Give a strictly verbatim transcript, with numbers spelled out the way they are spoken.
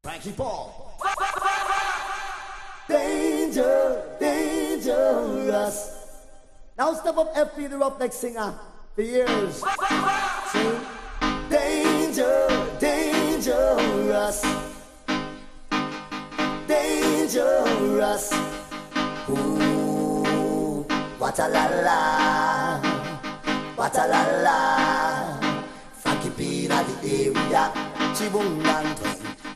Frankie Paul. Danger, dangerous. Now step up F P, the Roughneck singer. For years. Sing. Danger, dangerous. Dangerous. Ooh, what a la la. What a la la. Frankie P in the area. Chibungan twin.